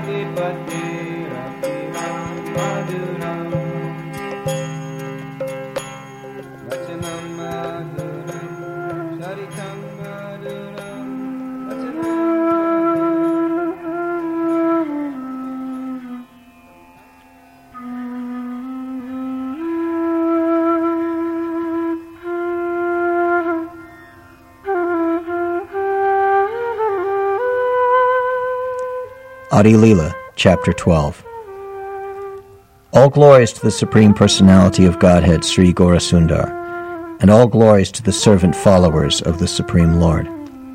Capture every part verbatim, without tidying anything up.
Adi Leela, Chapter twelve. All glories to the Supreme Personality of Godhead, Sri Gaurasundar, and all glories to the servant followers of the Supreme Lord.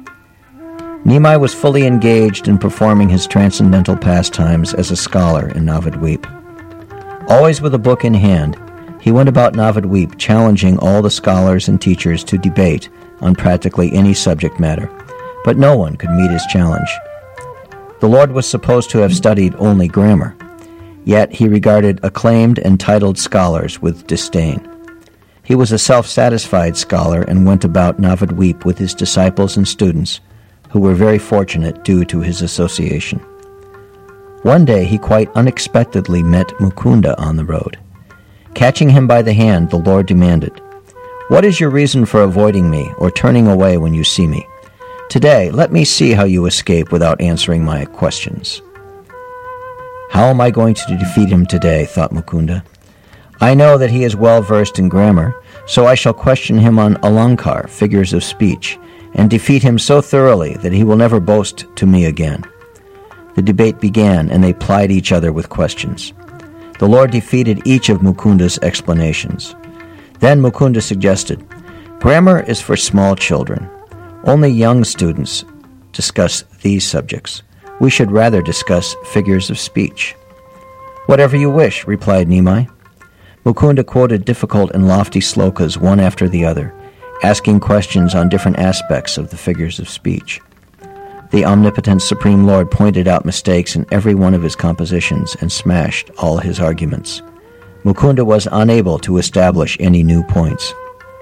Nimai was fully engaged in performing his transcendental pastimes as a scholar in Navadvip. Always with a book in hand, he went about Navadvip challenging all the scholars and teachers to debate on practically any subject matter, but no one could meet his challenge. The Lord was supposed to have studied only grammar, yet he regarded acclaimed and titled scholars with disdain. He was a self-satisfied scholar and went about Navadvip with his disciples and students, who were very fortunate due to his association. One day he quite unexpectedly met Mukunda on the road. Catching him by the hand, the Lord demanded, "What is your reason for avoiding me or turning away when you see me? Today, let me see how you escape without answering my questions." "How am I going to defeat him today?" thought Mukunda. "I know that he is well versed in grammar, so I shall question him on alankar, figures of speech, and defeat him so thoroughly that he will never boast to me again." The debate began, and they plied each other with questions. The Lord defeated each of Mukunda's explanations. Then Mukunda suggested, "Grammar is for small children. Only young students discuss these subjects. We should rather discuss figures of speech." "Whatever you wish," replied Nimai. Mukunda quoted difficult and lofty slokas one after the other, asking questions on different aspects of the figures of speech. The omnipotent Supreme Lord pointed out mistakes in every one of his compositions and smashed all his arguments. Mukunda was unable to establish any new points.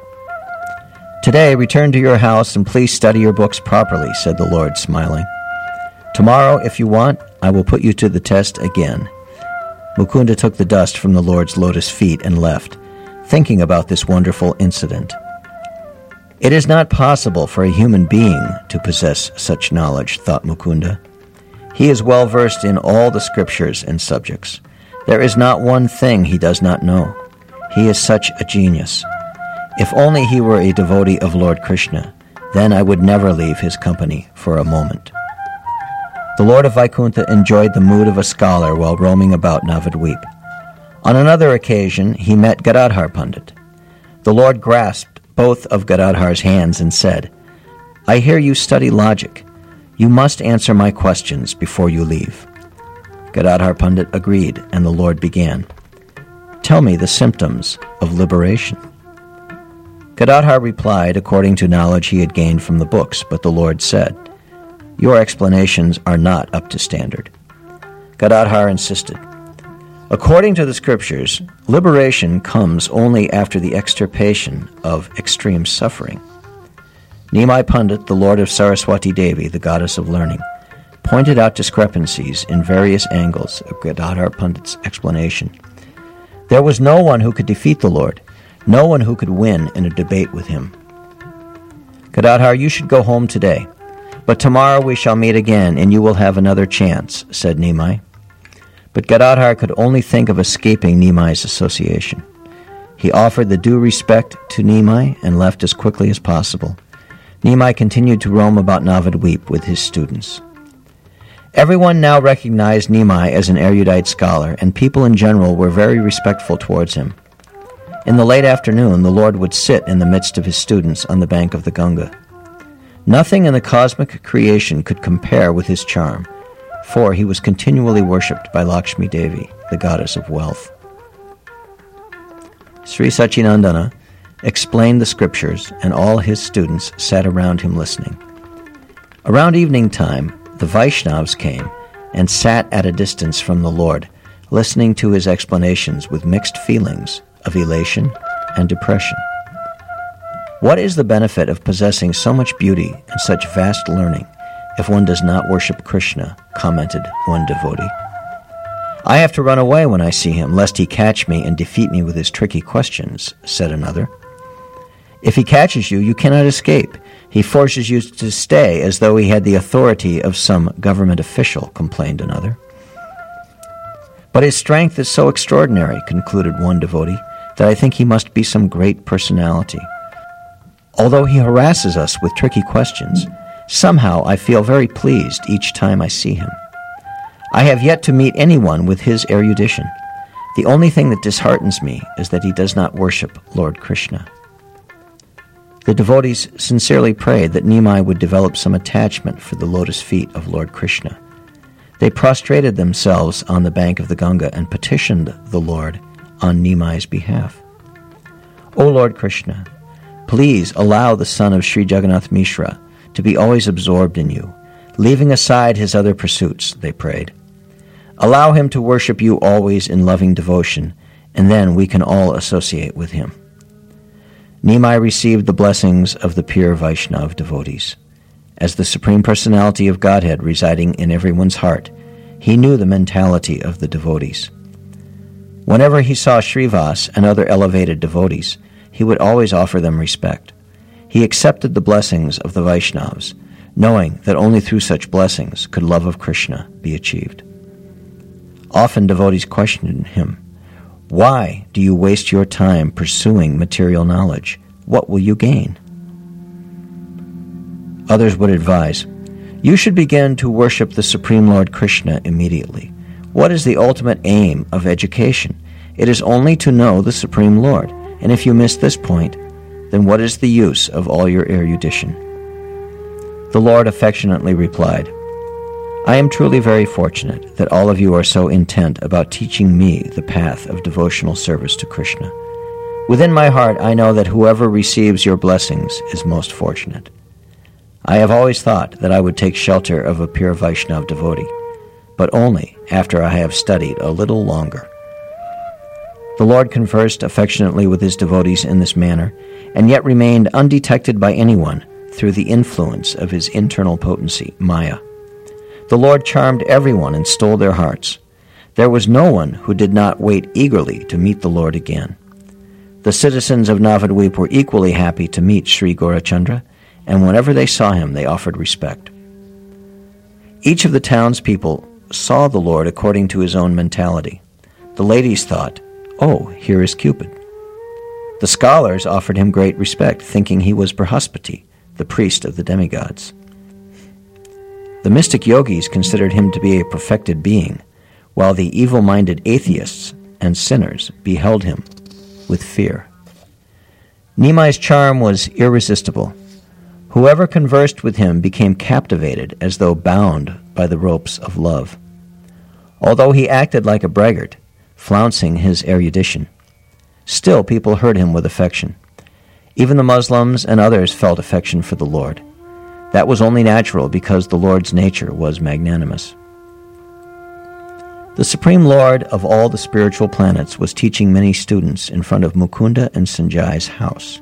"Today, return to your house and please study your books properly," said the Lord, smiling. "Tomorrow, if you want, I will put you to the test again." Mukunda took the dust from the Lord's lotus feet and left, thinking about this wonderful incident. It is not possible for a human being to possess such knowledge, thought Mukunda. He is well versed in all the scriptures and subjects. There is not one thing he does not know. He is such a genius. If only he were a devotee of Lord Krishna, then I would never leave his company for a moment. The Lord of Vaikuntha enjoyed the mood of a scholar while roaming about Navadvip. On another occasion, he met Gadadhar Pandit. The Lord grasped both of Gadadhar's hands and said, "I hear you study logic. You must answer my questions before you leave." Gadadhar Pandit agreed, and the Lord began, "Tell me the symptoms of liberation." Gadadhar replied according to knowledge he had gained from the books, but the Lord said, "Your explanations are not up to standard." Gadadhar insisted, "According to the scriptures, liberation comes only after the extirpation of extreme suffering." Nimai Pandit, the Lord of Saraswati Devi, the goddess of learning, pointed out discrepancies in various angles of Gadadhar Pandit's explanation. There was no one who could defeat the Lord, no one who could win in a debate with him. "Gadadhar, you should go home today, but tomorrow we shall meet again, and you will have another chance," said Nimai. But Gadadhar could only think of escaping Nimai's association. He offered the due respect to Nimai and left as quickly as possible. Nimai continued to roam about Navadvip with his students. Everyone now recognized Nimai as an erudite scholar, and people in general were very respectful towards him. In the late afternoon, the Lord would sit in the midst of his students on the bank of the Ganga. Nothing in the cosmic creation could compare with his charm, for he was continually worshipped by Lakshmi Devi, the goddess of wealth. Sri Sachinandana explained the scriptures, and all his students sat around him listening. Around evening time, the Vaishnavas came and sat at a distance from the Lord, listening to his explanations with mixed feelings of elation and depression. What is the benefit of possessing so much beauty and such vast learning if one does not worship Krishna, commented one devotee. I have to run away when I see him, lest he catch me and defeat me with his tricky questions, said another. If he catches you, you cannot escape. He forces you to stay as though he had the authority of some government official, complained another. But his strength is so extraordinary, concluded one devotee, that I think he must be some great personality. Although he harasses us with tricky questions, somehow I feel very pleased each time I see him. I have yet to meet anyone with his erudition. The only thing that disheartens me is that he does not worship Lord Krishna. The devotees sincerely prayed that Nimai would develop some attachment for the lotus feet of Lord Krishna. They prostrated themselves on the bank of the Ganga and petitioned the Lord on Nimai's behalf. O Lord Krishna, please allow the son of Sri Jagannath Mishra to be always absorbed in you, leaving aside his other pursuits, they prayed. Allow him to worship you always in loving devotion, and then we can all associate with him. Nimai received the blessings of the pure Vaishnav devotees. As the Supreme Personality of Godhead residing in everyone's heart, he knew the mentality of the devotees. Whenever he saw Srivas and other elevated devotees, he would always offer them respect. He accepted the blessings of the Vaishnavas, knowing that only through such blessings could love of Krishna be achieved. Often devotees questioned him, "Why do you waste your time pursuing material knowledge? What will you gain?" Others would advise, "You should begin to worship the Supreme Lord Krishna immediately. What is the ultimate aim of education? It is only to know the Supreme Lord, and if you miss this point, then what is the use of all your erudition?" The Lord affectionately replied, "I am truly very fortunate that all of you are so intent about teaching me the path of devotional service to Krishna. Within my heart, I know that whoever receives your blessings is most fortunate. I have always thought that I would take shelter of a pure Vaishnav devotee, but only after I have studied a little longer." The Lord conversed affectionately with his devotees in this manner, and yet remained undetected by anyone through the influence of his internal potency, Maya. The Lord charmed everyone and stole their hearts. There was no one who did not wait eagerly to meet the Lord again. The citizens of Navadvip were equally happy to meet Sri Gaurachandra, and whenever they saw him, they offered respect. Each of the townspeople saw the Lord according to his own mentality. The ladies thought, "Oh, here is Cupid." The scholars offered him great respect, thinking he was Brihaspati, the priest of the demigods. The mystic yogis considered him to be a perfected being, while the evil-minded atheists and sinners beheld him with fear. Nimai's charm was irresistible. Whoever conversed with him became captivated as though bound by the ropes of love. Although he acted like a braggart, flouncing his erudition, still people heard him with affection. Even the Muslims and others felt affection for the Lord. That was only natural because the Lord's nature was magnanimous. The Supreme Lord of all the spiritual planets was teaching many students in front of Mukunda and Sanjay's house.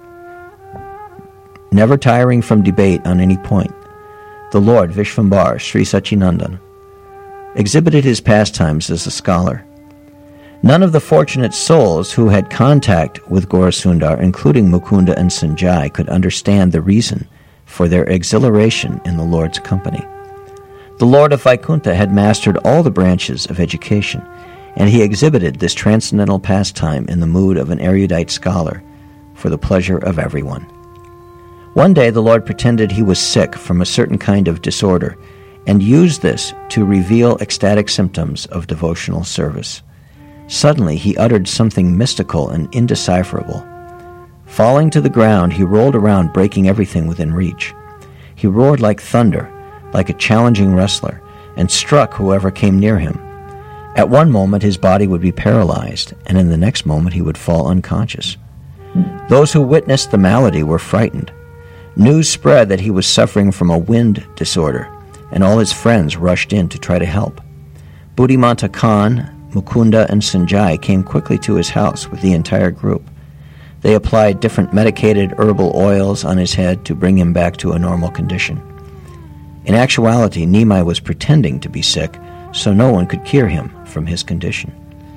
Never tiring from debate on any point, the Lord Vishvambar, Sri Sachinandan, exhibited his pastimes as a scholar. None of the fortunate souls who had contact with Gaurasundar, including Mukunda and Sanjay, could understand the reason for their exhilaration in the Lord's company. The Lord of Vaikuntha had mastered all the branches of education, and he exhibited this transcendental pastime in the mood of an erudite scholar for the pleasure of everyone. One day the Lord pretended he was sick from a certain kind of disorder and used this to reveal ecstatic symptoms of devotional service. Suddenly he uttered something mystical and indecipherable. Falling to the ground, he rolled around, breaking everything within reach. He roared like thunder, like a challenging wrestler, and struck whoever came near him. At one moment his body would be paralyzed, and in the next moment he would fall unconscious. Those who witnessed the malady were frightened. News spread that he was suffering from a wind disorder, and all his friends rushed in to try to help. Buddhimanta Khan, Mukunda, and Sanjay came quickly to his house with the entire group. They applied different medicated herbal oils on his head to bring him back to a normal condition. In actuality, Nemai was pretending to be sick, so no one could cure him from his condition.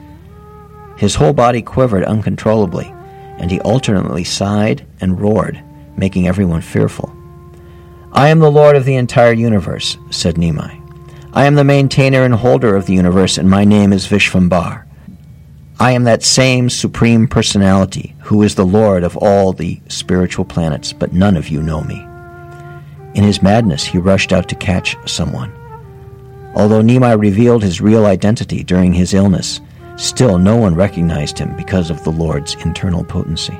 His whole body quivered uncontrollably, and he alternately sighed and roared, making everyone fearful. "I am the Lord of the entire universe," said Nemai. "I am the maintainer and holder of the universe, and my name is Vishvambar. I am that same Supreme Personality who is the Lord of all the spiritual planets, but none of you know me." In his madness, he rushed out to catch someone. Although Nemai revealed his real identity during his illness, still no one recognized him because of the Lord's internal potency.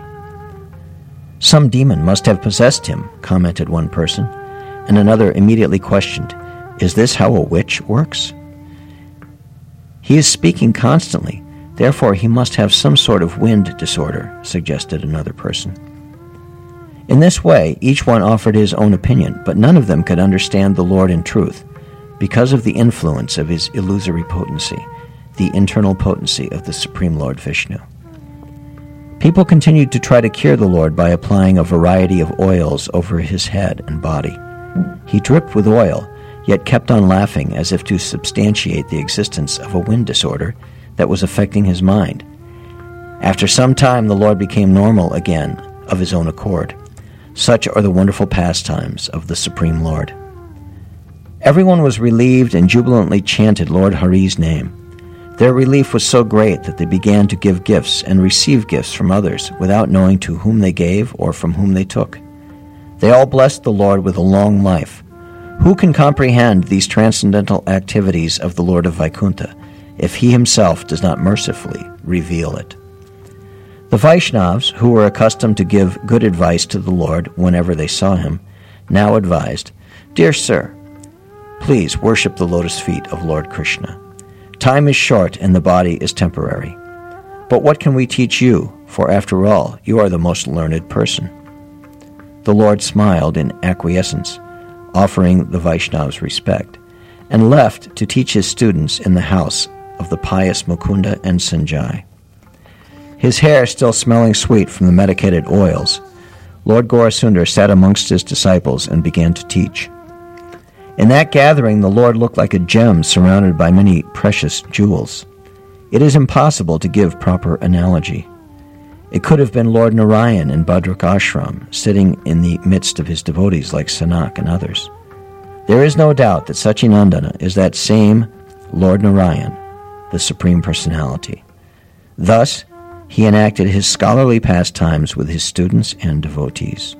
"Some demon must have possessed him," commented one person, and another immediately questioned, "Is this how a witch works?" "He is speaking constantly, therefore he must have some sort of wind disorder," suggested another person. In this way, each one offered his own opinion, but none of them could understand the Lord in truth, because of the influence of his illusory potency, the internal potency of the Supreme Lord Vishnu. People continued to try to cure the Lord by applying a variety of oils over his head and body. He dripped with oil, yet kept on laughing as if to substantiate the existence of a wind disorder that was affecting his mind. After some time, the Lord became normal again of his own accord. Such are the wonderful pastimes of the Supreme Lord. Everyone was relieved and jubilantly chanted Lord Hari's name. Their relief was so great that they began to give gifts and receive gifts from others without knowing to whom they gave or from whom they took. They all blessed the Lord with a long life. Who can comprehend these transcendental activities of the Lord of Vaikuntha if he himself does not mercifully reveal it? The Vaishnavas, who were accustomed to give good advice to the Lord whenever they saw him, now advised, "Dear sir, please worship the lotus feet of Lord Krishna. Time is short and the body is temporary. But what can we teach you? For after all, you are the most learned person." The Lord smiled in acquiescence, offering the Vaishnavas respect, and left to teach his students in the house of the pious Mukunda and Sanjay. His hair still smelling sweet from the medicated oils, Lord Gaurasundar sat amongst his disciples and began to teach. In that gathering, the Lord looked like a gem surrounded by many precious jewels. It is impossible to give proper analogy. It could have been Lord Narayan in Bhadrak Ashram, sitting in the midst of his devotees like Sanak and others. There is no doubt that Satchidananda is that same Lord Narayan, the Supreme Personality. Thus, he enacted his scholarly pastimes with his students and devotees.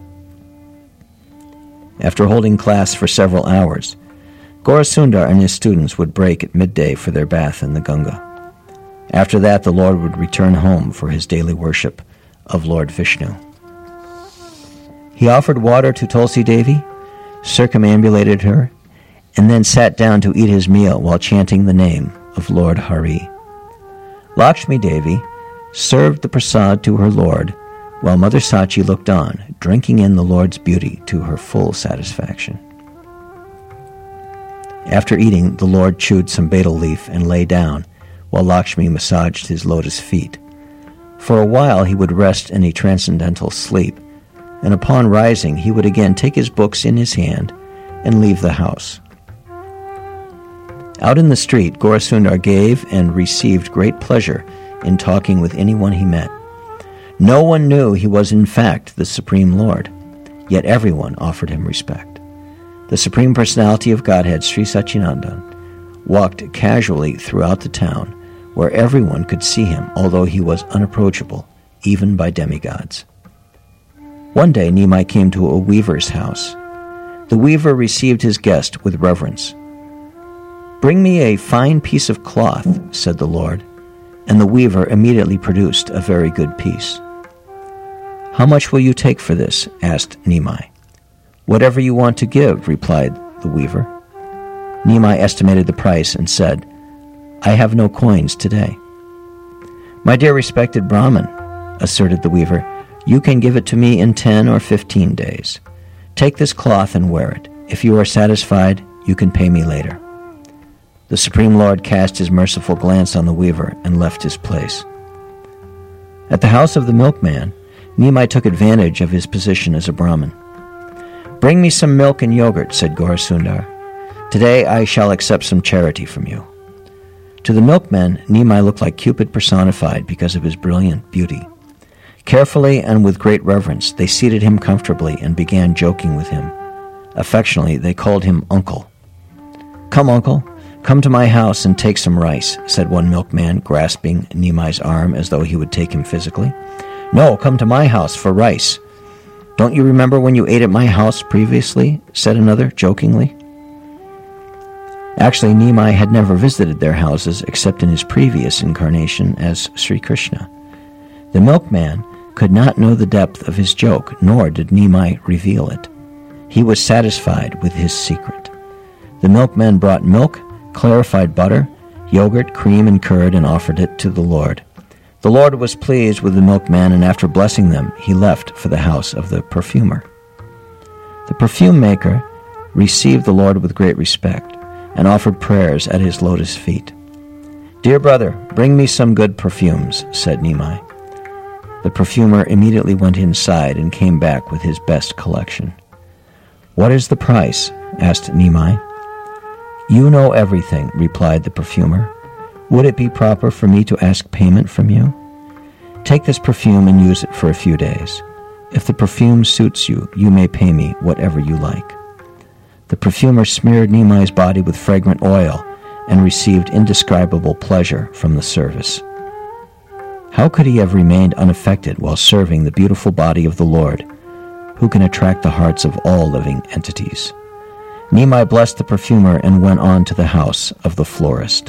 After holding class for several hours, Gaurasundar and his students would break at midday for their bath in the Ganga. After that, the Lord would return home for his daily worship of Lord Vishnu. He offered water to Tulsi Devi, circumambulated her, and then sat down to eat his meal while chanting the name of Lord Hari. Lakshmi Devi served the prasad to her Lord, while Mother Sachi looked on, drinking in the Lord's beauty to her full satisfaction. After eating, the Lord chewed some betel leaf and lay down, while Lakshmi massaged his lotus feet. For a while he would rest in a transcendental sleep, and upon rising he would again take his books in his hand and leave the house. Out in the street, Gaurasundar gave and received great pleasure in talking with anyone he met. No one knew he was in fact the Supreme Lord, yet everyone offered him respect. The Supreme Personality of Godhead, Sri Satchidananda, walked casually throughout the town, where everyone could see him, although he was unapproachable, even by demigods. One day Nemai came to a weaver's house. The weaver received his guest with reverence. "Bring me a fine piece of cloth," said the Lord, and the weaver immediately produced a very good piece. "How much will you take for this?" asked Nemai. "Whatever you want to give," replied the weaver. Nemai estimated the price and said, "I have no coins today." "My dear respected Brahmin," asserted the weaver, "you can give it to me in ten or fifteen days. Take this cloth and wear it. If you are satisfied, you can pay me later." The Supreme Lord cast his merciful glance on the weaver and left his place. At the house of the milkman, Nemai took advantage of his position as a Brahmin. "Bring me some milk and yogurt," said Gaurasundar. "Today I shall accept some charity from you." To the milkmen, Nimai looked like Cupid personified because of his brilliant beauty. Carefully and with great reverence, they seated him comfortably and began joking with him. Affectionately, they called him Uncle. "Come, Uncle, come to my house and take some rice," said one milkman, grasping Nimai's arm as though he would take him physically. "No, come to my house for rice." "Don't you remember when you ate at my house previously?" said another, jokingly. Actually, Nimai had never visited their houses except in his previous incarnation as Sri Krishna. The milkman could not know the depth of his joke, nor did Nimai reveal it. He was satisfied with his secret. The milkman brought milk, clarified butter, yogurt, cream, and curd, and offered it to the Lord. The Lord was pleased with the milkman, and after blessing them, he left for the house of the perfumer. The perfume maker received the Lord with great respect and offered prayers at his lotus feet. "Dear brother, bring me some good perfumes," said Nimai. The perfumer immediately went inside and came back with his best collection. "What is the price?" asked Nimai. "You know everything," replied the perfumer. "Would it be proper for me to ask payment from you? Take this perfume and use it for a few days. If the perfume suits you, you may pay me whatever you like." The perfumer smeared Nimai's body with fragrant oil and received indescribable pleasure from the service. How could he have remained unaffected while serving the beautiful body of the Lord, who can attract the hearts of all living entities? Nimai blessed the perfumer and went on to the house of the florist.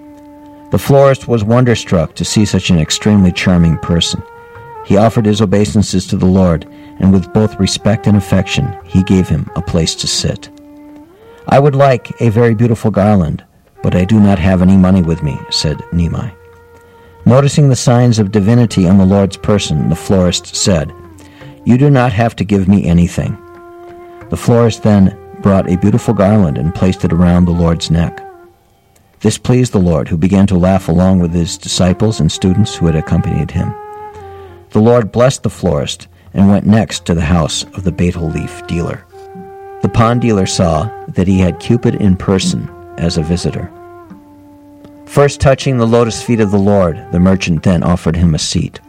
The florist was wonderstruck to see such an extremely charming person. He offered his obeisances to the Lord, and with both respect and affection, he gave him a place to sit. "I would like a very beautiful garland, but I do not have any money with me," said Nimai. Noticing the signs of divinity on the Lord's person, the florist said, "You do not have to give me anything." The florist then brought a beautiful garland and placed it around the Lord's neck. This pleased the Lord, who began to laugh along with his disciples and students who had accompanied him. The Lord blessed the florist and went next to the house of the betel leaf dealer. The pond dealer saw that he had Cupid in person as a visitor. First touching the lotus feet of the Lord, the merchant then offered him a seat.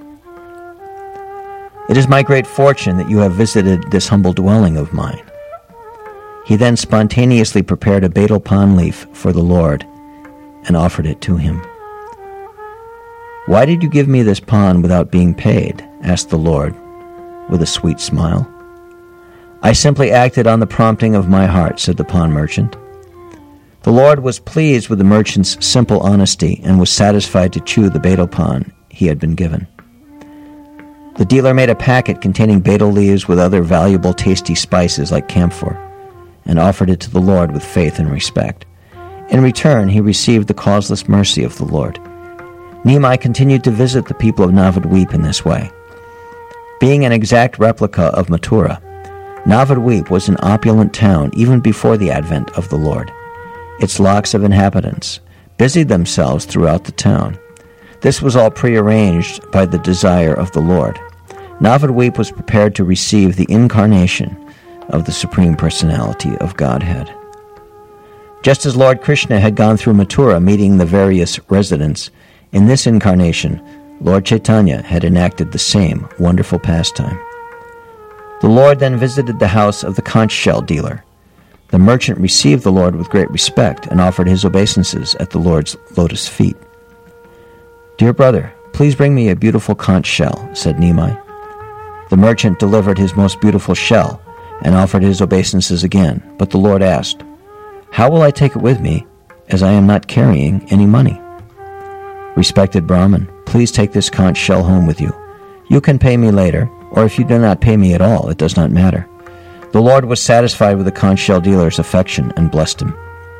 "It is my great fortune that you have visited this humble dwelling of mine." He then spontaneously prepared a betel pond leaf for the Lord and offered it to him. "Why did you give me this pond without being paid?" asked the Lord with a sweet smile. "I simply acted on the prompting of my heart," said the pond merchant. The Lord was pleased with the merchant's simple honesty and was satisfied to chew the betel pond he had been given. The dealer made a packet containing betel leaves with other valuable tasty spices like camphor and offered it to the Lord with faith and respect. In return, he received the causeless mercy of the Lord. Nimai continued to visit the people of Navadvip in this way. Being an exact replica of Mathura, Navadvip was an opulent town even before the advent of the Lord. Its lakhs of inhabitants busied themselves throughout the town. This was all prearranged by the desire of the Lord. Navadvip was prepared to receive the incarnation of the Supreme Personality of Godhead. Just as Lord Krishna had gone through Mathura meeting the various residents, in this incarnation, Lord Chaitanya had enacted the same wonderful pastime. The Lord then visited the house of the conch shell dealer. The merchant received the Lord with great respect and offered his obeisances at the Lord's lotus feet. "Dear brother, please bring me a beautiful conch shell," said Nimai. The merchant delivered his most beautiful shell and offered his obeisances again, but the Lord asked, "How will I take it with me, as I am not carrying any money?" "Respected Brahmin, please take this conch shell home with you. You can pay me later, or if you do not pay me at all, it does not matter." The Lord was satisfied with the conch shell dealer's affection and blessed him.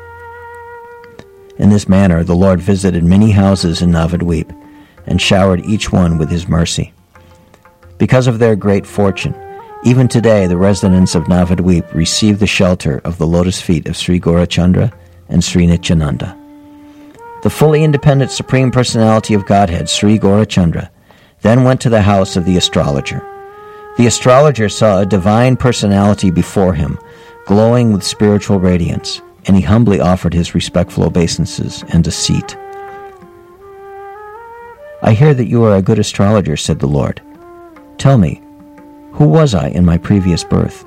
In this manner, the Lord visited many houses in Navadvip and showered each one with his mercy. Because of their great fortune, even today the residents of Navadvip receive the shelter of the lotus feet of Sri Gaurachandra and Sri Nityananda. The fully independent Supreme Personality of Godhead, Sri Gaurachandra, then went to the house of the astrologer. The astrologer saw a divine personality before him, glowing with spiritual radiance, and he humbly offered his respectful obeisances and a seat. "I hear that you are a good astrologer," said the Lord. "Tell me, who was I in my previous birth?"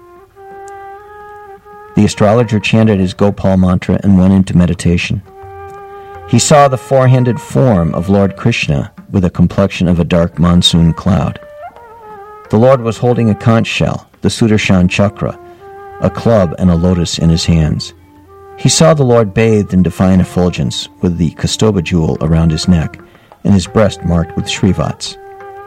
The astrologer chanted his Gopal mantra and went into meditation. He saw the four-handed form of Lord Krishna with a complexion of a dark monsoon cloud. The Lord was holding a conch shell, the Sudarshan chakra, a club and a lotus in his hands. He saw the Lord bathed in divine effulgence with the Kaustubha jewel around his neck and his breast marked with Shrivats.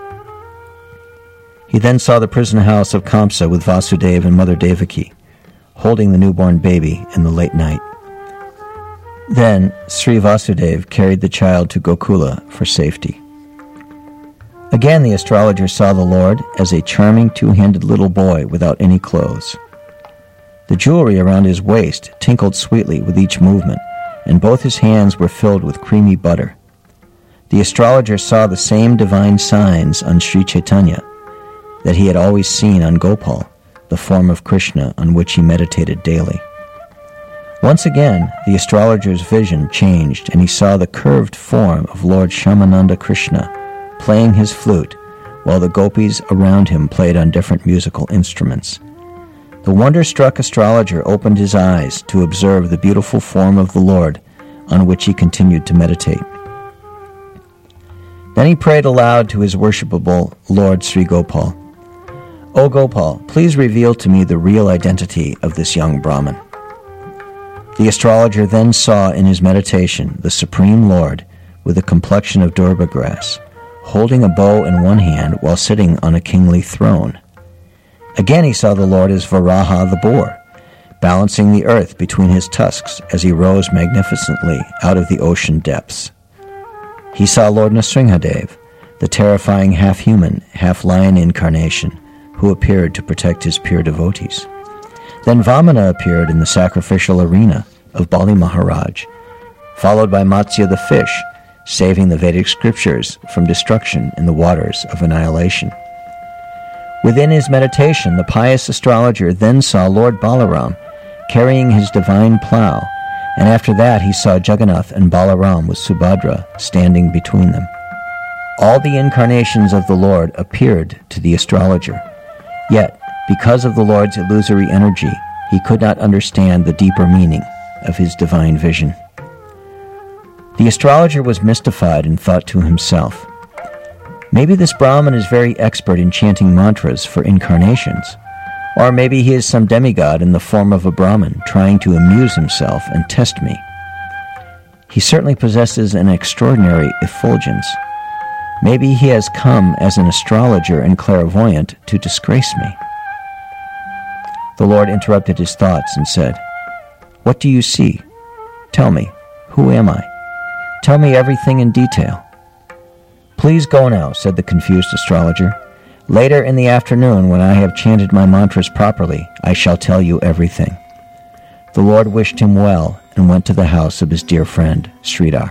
He then saw the prison house of Kamsa with Vasudeva and Mother Devaki, holding the newborn baby in the late night. Then Sri Vasudeva carried the child to Gokula for safety. Again the astrologer saw the Lord as a charming two-handed little boy without any clothes. The jewelry around his waist tinkled sweetly with each movement, and both his hands were filled with creamy butter. The astrologer saw the same divine signs on Sri Chaitanya that he had always seen on Gopal, the form of Krishna on which he meditated daily. Once again, the astrologer's vision changed, and he saw the curved form of Lord Shyamananda Krishna playing his flute, while the gopis around him played on different musical instruments. The wonder-struck astrologer opened his eyes to observe the beautiful form of the Lord, on which he continued to meditate. Then he prayed aloud to his worshipable Lord Sri Gopal, "O Gopal, please reveal to me the real identity of this young Brahmin." The astrologer then saw in his meditation the Supreme Lord with a complexion of durba grass, holding a bow in one hand while sitting on a kingly throne. Again he saw the Lord as Varaha the boar, balancing the earth between his tusks as he rose magnificently out of the ocean depths. He saw Lord Nrsimhadev, the terrifying half-human, half-lion incarnation, who appeared to protect his pure devotees. Then Vamana appeared in the sacrificial arena of Bali Maharaj, followed by Matsya the fish, saving the Vedic scriptures from destruction in the waters of annihilation. Within his meditation, the pious astrologer then saw Lord Balaram carrying his divine plough, and after that he saw Jagannath and Balaram with Subhadra standing between them. All the incarnations of the Lord appeared to the astrologer, yet, because of the Lord's illusory energy, he could not understand the deeper meaning of his divine vision. The astrologer was mystified and thought to himself, "Maybe this Brahmin is very expert in chanting mantras for incarnations, or maybe he is some demigod in the form of a Brahmin trying to amuse himself and test me. He certainly possesses an extraordinary effulgence. Maybe he has come as an astrologer and clairvoyant to disgrace me." The Lord interrupted his thoughts and said, "What do you see? Tell me, who am I? Tell me everything in detail." "Please go now," said the confused astrologer. "Later in the afternoon, when I have chanted my mantras properly, I shall tell you everything." The Lord wished him well and went to the house of his dear friend, Sridhar.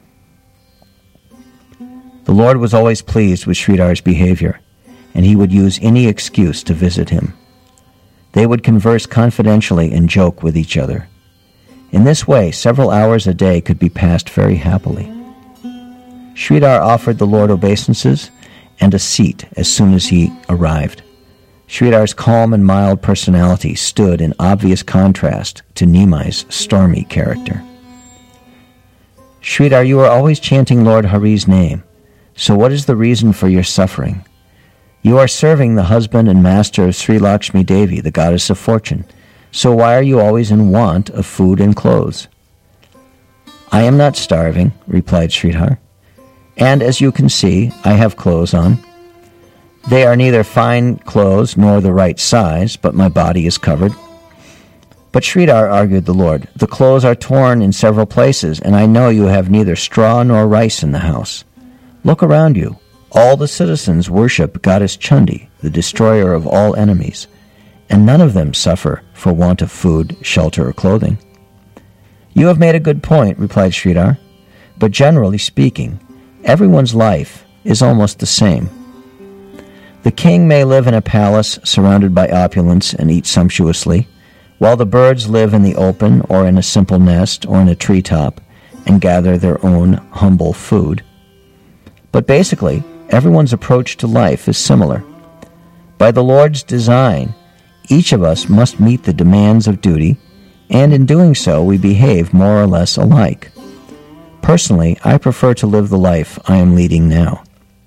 The Lord was always pleased with Sridhar's behavior, and he would use any excuse to visit him. They would converse confidentially and joke with each other. In this way, several hours a day could be passed very happily. Sridhar offered the Lord obeisances and a seat as soon as he arrived. Sridhar's calm and mild personality stood in obvious contrast to Nimai's stormy character. "Sridhar, you are always chanting Lord Hari's name, so what is the reason for your suffering? You are serving the husband and master of Sri Lakshmi Devi, the goddess of fortune, so why are you always in want of food and clothes?" "I am not starving," replied Sridhar, "and as you can see, I have clothes on. They are neither fine clothes nor the right size, but my body is covered." "But Sridhar," argued the Lord, "the clothes are torn in several places, and I know you have neither straw nor rice in the house. Look around you. All the citizens worship Goddess Chandi, the destroyer of all enemies, and none of them suffer for want of food, shelter, or clothing." "You have made a good point," replied Sridhar, "but generally speaking, everyone's life is almost the same. The king may live in a palace surrounded by opulence and eat sumptuously, while the birds live in the open or in a simple nest or in a treetop and gather their own humble food. But basically, everyone's approach to life is similar. By the Lord's design, each of us must meet the demands of duty, and in doing so, we behave more or less alike. Personally, I prefer to live the life I am leading now.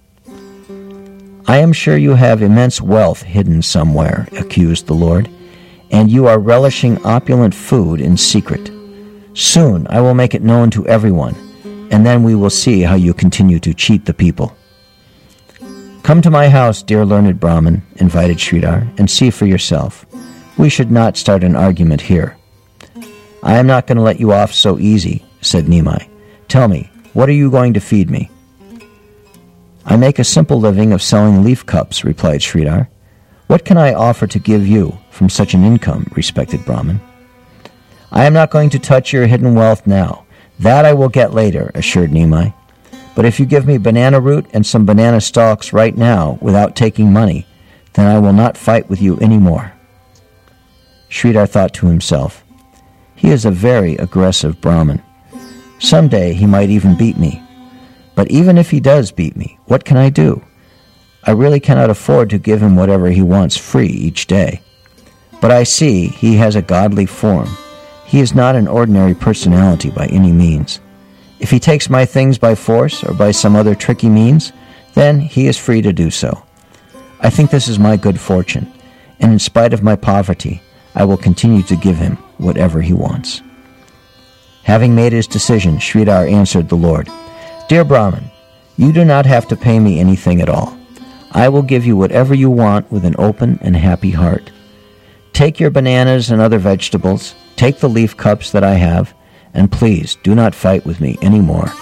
I am sure you have immense wealth hidden somewhere, accused the Lord, and you are relishing opulent food in secret. Soon I will make it known to everyone, and then we will see how you continue to cheat the people. Come to my house, dear learned Brahmin, invited Sridhar, and see for yourself. We should not start an argument here. I am not going to let you off so easy, said Nimai. Tell me, what are you going to feed me? I make a simple living of selling leaf cups, replied Sridhar. What can I offer to give you from such an income, respected Brahmin? I am not going to touch your hidden wealth now. That I will get later, assured Nimai. But if you give me banana root and some banana stalks right now without taking money, then I will not fight with you any more. Sridhar thought to himself, he is a very aggressive Brahmin. Someday he might even beat me. But even if he does beat me, what can I do? I really cannot afford to give him whatever he wants free each day. But I see he has a godly form. He is not an ordinary personality by any means. If he takes my things by force or by some other tricky means, then he is free to do so. I think this is my good fortune, and in spite of my poverty, I will continue to give him whatever he wants. Having made his decision, Sridhar answered the Lord, Dear Brahmin, you do not have to pay me anything at all. I will give you whatever you want with an open and happy heart. Take your bananas and other vegetables, take the leaf cups that I have, and please do not fight with me any more.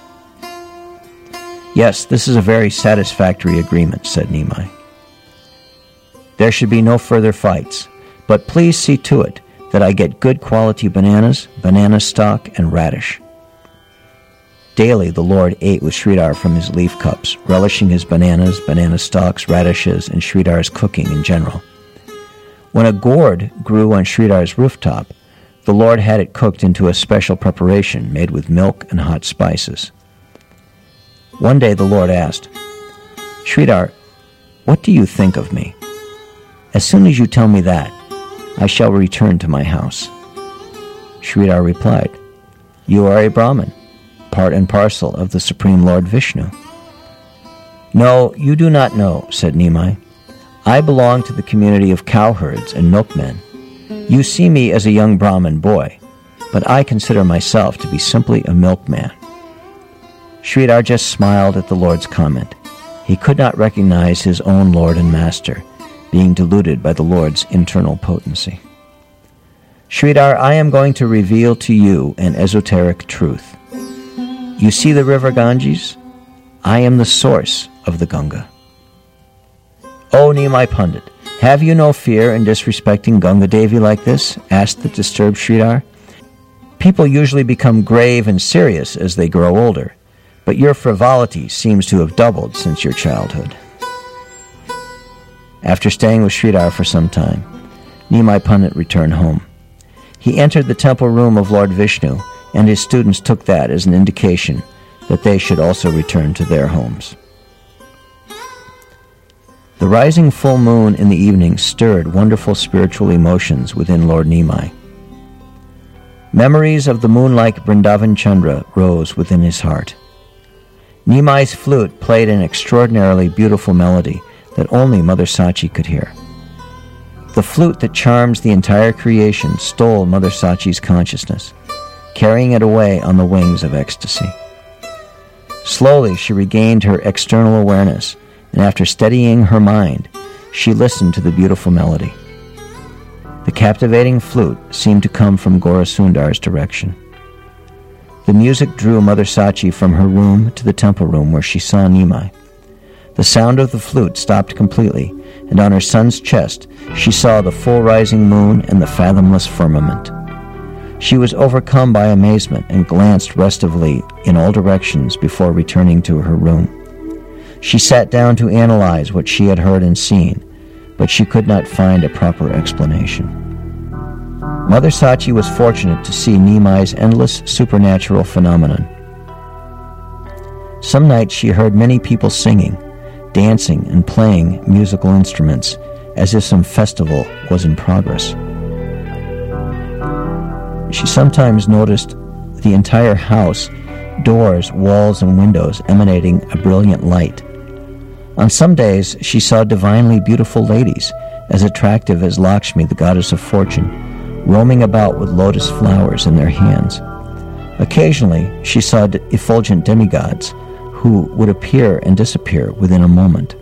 Yes, this is a very satisfactory agreement, said Nimai. There should be no further fights, but please see to it that I get good quality bananas, banana stalk, and radish. Daily the Lord ate with Sridhar from his leaf cups, relishing his bananas, banana stalks, radishes, and Sridhar's cooking in general. When a gourd grew on Sridhar's rooftop, the Lord had it cooked into a special preparation made with milk and hot spices. One day the Lord asked, Sridhar, what do you think of me? As soon as you tell me that, I shall return to my house. Sridhar replied, You are a Brahmin, part and parcel of the Supreme Lord Vishnu. No, you do not know, said Nimai. I belong to the community of cowherds and milkmen. You see me as a young Brahmin boy, but I consider myself to be simply a milkman. Sridhar just smiled at the Lord's comment. He could not recognize his own Lord and Master, being deluded by the Lord's internal potency. Sridhar, I am going to reveal to you an esoteric truth. You see the river Ganges? I am the source of the Ganga. O Nimai Pandit, have you no fear in disrespecting Ganga Devi like this? Asked the disturbed Sridhar. People usually become grave and serious as they grow older, but your frivolity seems to have doubled since your childhood. After staying with Sridhar for some time, Nimai Pandit returned home. He entered the temple room of Lord Vishnu, and his students took that as an indication that they should also return to their homes. The rising full moon in the evening stirred wonderful spiritual emotions within Lord Nimai. Memories of the moon-like Vrindavan Chandra rose within his heart. Nimai's flute played an extraordinarily beautiful melody that only Mother Sachi could hear. The flute that charms the entire creation stole Mother Sachi's consciousness, carrying it away on the wings of ecstasy. Slowly she regained her external awareness, and after steadying her mind, she listened to the beautiful melody. The captivating flute seemed to come from Gaurasundar's direction. The music drew Mother Sachi from her room to the temple room where she saw Nimai. The sound of the flute stopped completely, and on her son's chest she saw the full rising moon and the fathomless firmament. She was overcome by amazement and glanced restively in all directions before returning to her room. She sat down to analyze what she had heard and seen, but she could not find a proper explanation. Mother Sachi was fortunate to see Nimai's endless supernatural phenomenon. Some nights she heard many people singing, dancing, and playing musical instruments as if some festival was in progress. She sometimes noticed the entire house, doors, walls, and windows emanating a brilliant light. On some days, she saw divinely beautiful ladies, as attractive as Lakshmi, the goddess of fortune, roaming about with lotus flowers in their hands. Occasionally, she saw effulgent demigods, who would appear and disappear within a moment.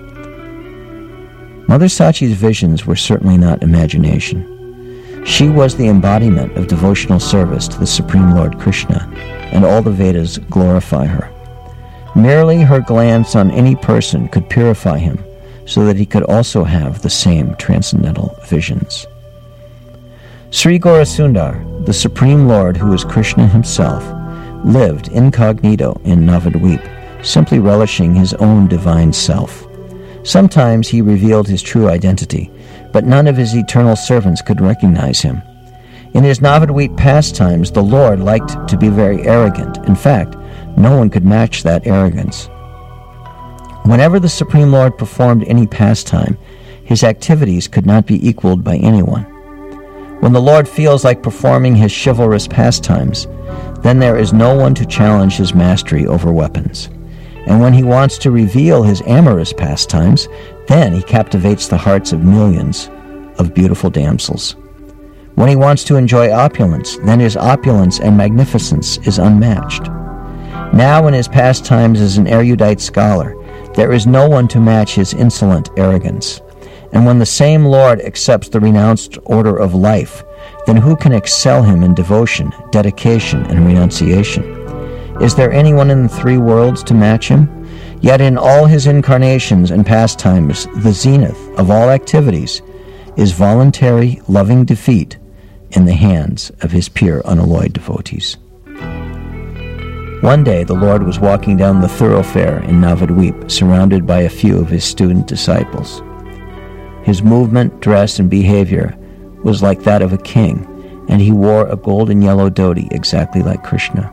Mother Sachi's visions were certainly not imagination. She was the embodiment of devotional service to the Supreme Lord Krishna, and all the Vedas glorify her. Merely her glance on any person could purify him, so that he could also have the same transcendental visions. Sri Gaurasundar, the Supreme Lord who is Krishna himself, lived incognito in Navadvip, simply relishing his own divine self. Sometimes he revealed his true identity, but none of his eternal servants could recognize him. In his Navadvip pastimes, the Lord liked to be very arrogant. In fact, no one could match that arrogance. Whenever the Supreme Lord performed any pastime, his activities could not be equaled by anyone. When the Lord feels like performing his chivalrous pastimes, then there is no one to challenge his mastery over weapons. And when he wants to reveal his amorous pastimes, then he captivates the hearts of millions of beautiful damsels. When he wants to enjoy opulence, then his opulence and magnificence is unmatched. Now in his pastimes as an erudite scholar, there is no one to match his insolent arrogance. And when the same Lord accepts the renounced order of life, then who can excel him in devotion, dedication, and renunciation? Is there anyone in the three worlds to match him? Yet in all his incarnations and pastimes, the zenith of all activities is voluntary, loving defeat in the hands of his pure, unalloyed devotees. One day the Lord was walking down the thoroughfare in Navadvip, surrounded by a few of his student disciples. His movement, dress, and behavior was like that of a king, and he wore a golden yellow dhoti exactly like Krishna.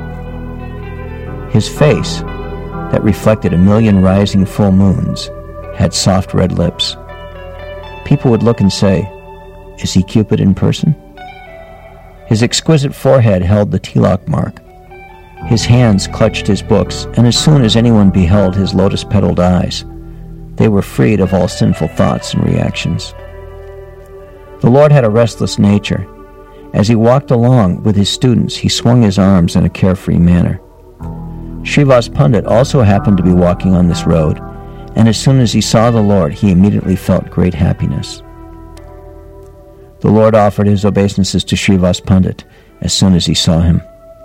His face, that reflected a million rising full moons, had soft red lips. People would look and say, "Is he Cupid in person?" His exquisite forehead held the tilak mark. His hands clutched his books, and as soon as anyone beheld his lotus-petaled eyes, they were freed of all sinful thoughts and reactions. The Lord had a restless nature. As he walked along with his students, he swung his arms in a carefree manner. Srivas Pandit also happened to be walking on this road, and as soon as he saw the Lord, he immediately felt great happiness. The Lord offered his obeisances to Srivas Pandit as soon as he saw him.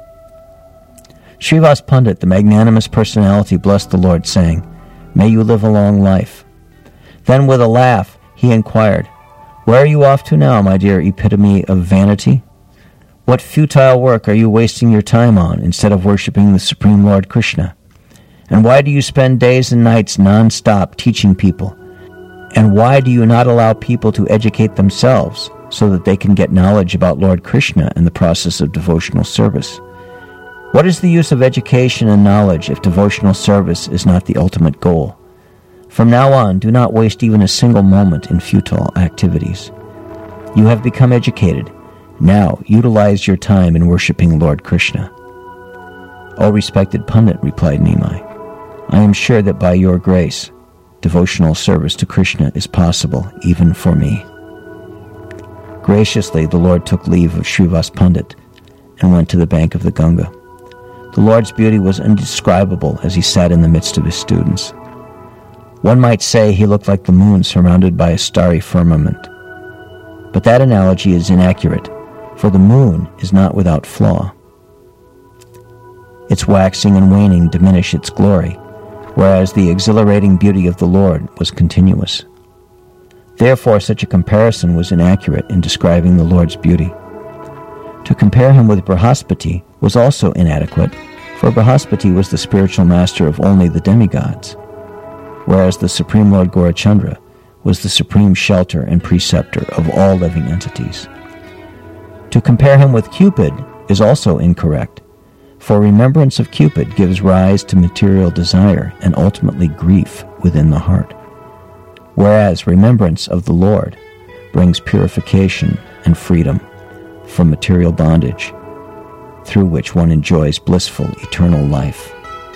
Srivas Pandit, the magnanimous personality, blessed the Lord, saying, "May you live a long life." Then with a laugh, he inquired, "Where are you off to now, my dear epitome of vanity? What futile work are you wasting your time on instead of worshipping the Supreme Lord Krishna? And why do you spend days and nights non-stop teaching people? And why do you not allow people to educate themselves so that they can get knowledge about Lord Krishna and the process of devotional service? What is the use of education and knowledge if devotional service is not the ultimate goal? From now on, do not waste even a single moment in futile activities. You have become educated. Now, utilize your time in worshipping Lord Krishna." "O respected Pandit," replied Nimai, "I am sure that by your grace, devotional service to Krishna is possible even for me." Graciously, the Lord took leave of Srivas Pandit and went to the bank of the Ganga. The Lord's beauty was indescribable as he sat in the midst of his students. One might say he looked like the moon surrounded by a starry firmament. But that analogy is inaccurate, for the moon is not without flaw. Its waxing and waning diminish its glory, whereas the exhilarating beauty of the Lord was continuous. Therefore, such a comparison was inaccurate in describing the Lord's beauty. To compare him with Brihaspati was also inadequate, for Brihaspati was the spiritual master of only the demigods. whereas the Supreme Lord Gaurachandra was the supreme shelter and preceptor of all living entities. To compare him with Cupid is also incorrect, for remembrance of Cupid gives rise to material desire and ultimately grief within the heart, whereas remembrance of the Lord brings purification and freedom from material bondage, through which one enjoys blissful eternal life.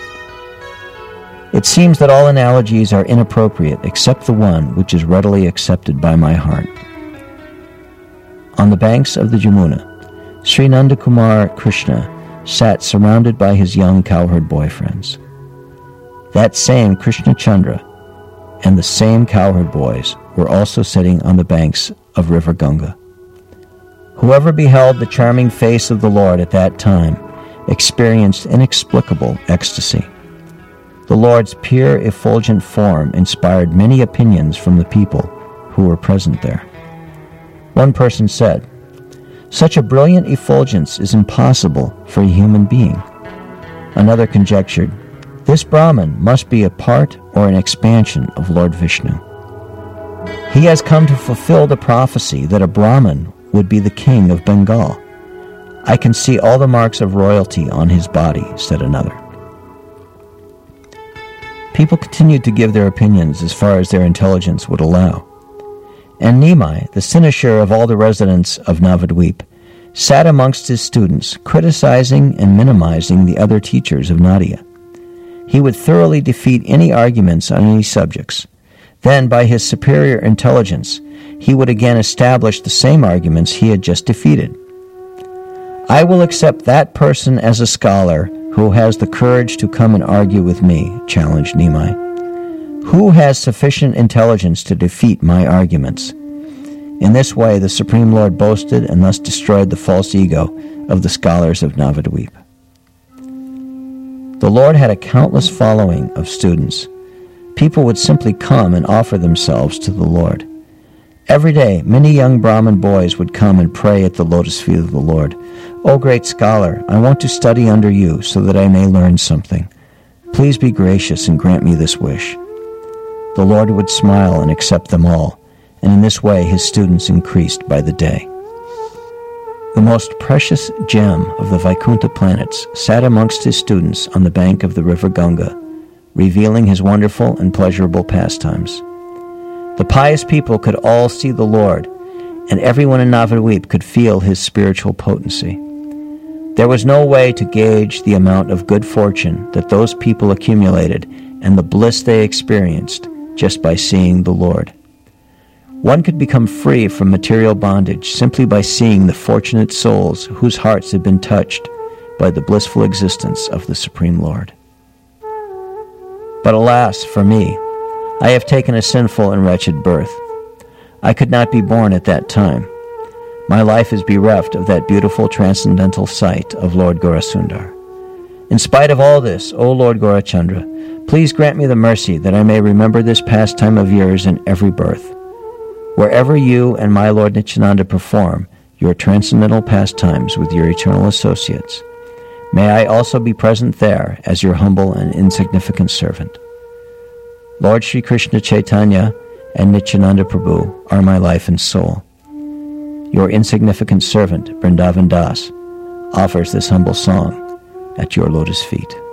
It seems that all analogies are inappropriate except the one which is readily accepted by my heart. On the banks of the Jamuna, Sri Nandakumar Krishna sat surrounded by his young cowherd boyfriends. That same Krishna Chandra and the same cowherd boys were also sitting on the banks of River Ganga. Whoever beheld the charming face of the Lord at that time experienced inexplicable ecstasy. The Lord's pure, effulgent form inspired many opinions from the people who were present there. One person said, "Such a brilliant effulgence is impossible for a human being." Another conjectured, "This Brahman must be a part or an expansion of Lord Vishnu. He has come to fulfill the prophecy that a Brahman would be the king of Bengal. I can see all the marks of royalty on his body," said another. People continued to give their opinions as far as their intelligence would allow. And Nimai, the cynosure of all the residents of Navadvip, sat amongst his students, criticizing and minimizing the other teachers of Nadia. He would thoroughly defeat any arguments on any subjects. Then, by his superior intelligence, he would again establish the same arguments he had just defeated. "I will accept that person as a scholar who has the courage to come and argue with me," challenged Nimai. "Who has sufficient intelligence to defeat my arguments?" In this way, the Supreme Lord boasted and thus destroyed the false ego of the scholars of Navadvip. The Lord had a countless following of students. People would simply come and offer themselves to the Lord. Every day, many young Brahmin boys would come and pray at the lotus feet of the Lord. "O great scholar, I want to study under you so that I may learn something. Please be gracious and grant me this wish." The Lord would smile and accept them all, and in this way his students increased by the day. The most precious gem of the Vaikuntha planets sat amongst his students on the bank of the river Ganga, revealing his wonderful and pleasurable pastimes. The pious people could all see the Lord, and everyone in Navadvip could feel his spiritual potency. There was no way to gauge the amount of good fortune that those people accumulated and the bliss they experienced just by seeing the Lord. One could become free from material bondage simply by seeing the fortunate souls whose hearts had been touched by the blissful existence of the Supreme Lord. But alas, for me, I have taken a sinful and wretched birth. I could not be born at that time. My life is bereft of that beautiful transcendental sight of Lord Gaurasundar. In spite of all this, O Lord Gaurachandra, please grant me the mercy that I may remember this pastime of yours in every birth. Wherever you and my Lord Nityananda perform your transcendental pastimes with your eternal associates, may I also be present there as your humble and insignificant servant. Lord Sri Krishna Chaitanya and Nityananda Prabhu are my life and soul. Your insignificant servant, Vrindavan Das, offers this humble song at your lotus feet.